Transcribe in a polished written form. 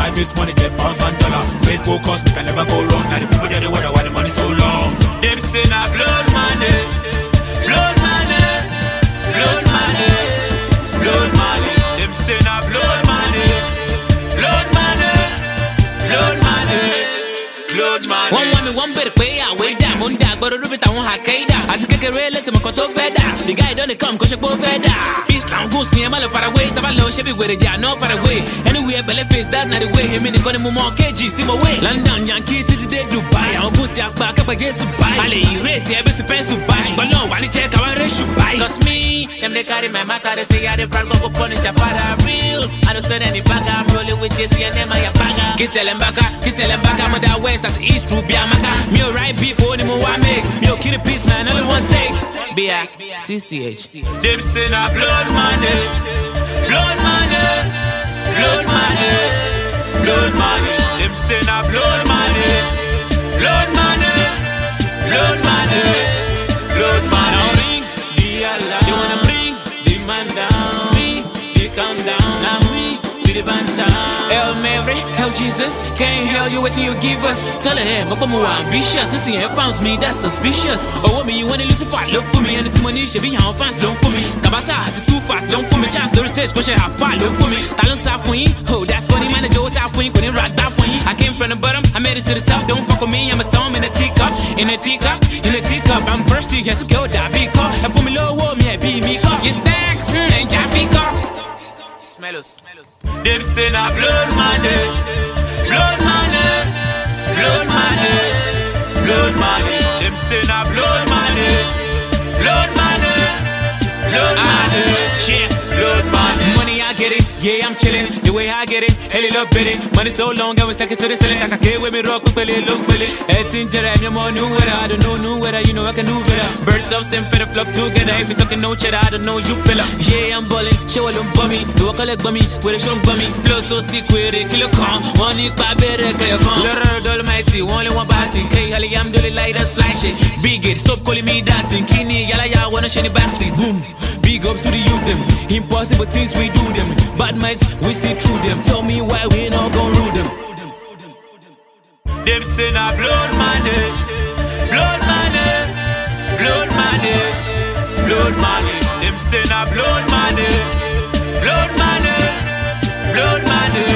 time is money, get pounds and dollars. Stay focused, we can never go wrong. Now the people there, they wonder why the money so long. Them say na blood money, blood money, blood money, blood money. Them say na blood money, blood money, blood money, blood money. One woman, one better pay out, way down, one dog, but a rubit, I won't have Kaida. I see a real let's go to Veda. The guy don't come, cause you go Veda. East town goes me a mile far away, Tavalo, Chevy with it, yeah, no far away. Anywhere, belly face, that not the way, him in the corner, more KG, Team away. London, Yankee, City, they do buy. I'll go see a back up against to buy. I'll erase, yeah, best pen to buy. But no, while you check, I want to buy. Cause me, them they carry my matter, they say, yeah, they probably go punish your father real. I don't send any bag, I'm rolling with Jesse and them, my bagger. Kiss them back, I'm on that west, that's East, Ruby, I'm me a right before them, I make. Me a kill a piece, man, only one take. Be TCH. Them say na blood money, blood money, blood money, blood money. Them say na blood money, blood money, blood money, blood money. Now ring the alarm. They wanna bring the man down. See the countdown. Now we be the band down. Hail Mary, hail Jesus, can't hail you waiting you give us. Tell him, I'm more ambitious. This here found me, that's suspicious. Oh, what me, you wanna Lucifer, look for me. And it's money, should be how fans, don't for me. Kabasa has too fat, don't for me. Chance, the stage, go share how far, look for me. Talent side for you, oh, that's funny. Manager, what I for you, couldn't rock that for you. I came from the bottom, I made it to the top. Don't fuck with me, I'm a storm in a teacup. In a teacup, in a teacup. I'm thirsty, yes, you kill that big cup. And for me, low, me, be me cup. You stack, and Jaffe cup. Smell us. Them say na blood money, blood money, blood money, blood money. Them say na blood money, blood money, blood money. Yeah, blood money. Money I get it, yeah I'm chillin'. The way I get it, hell love bit it. Money so long, I was stuck to the ceiling. I can't with me rock, look belly. It's in Jerem, you're more new weather. I don't know new weather, you know I can do better. Birds of same feather flock together. If you're talking no cheddar, I don't know you fella. Yeah I'm ballin', show a little bummy. Do a collect bummy, with a show bummy. Flow so sick with it, kill a con. One nick by better, kill a con. Lord Almighty, only one body. K Halley, I'm doing light as flashing. Big it, stop calling me that thing. Kini, yalla ya wanna shiny backseat. Boom. Big ups to the youth them. Impossible things we do them. Bad minds we see through them. Tell me why we not gon' rule them. Them say na blood money, blood money, blood money, blood money. Them say na blood money, blood money, blood money.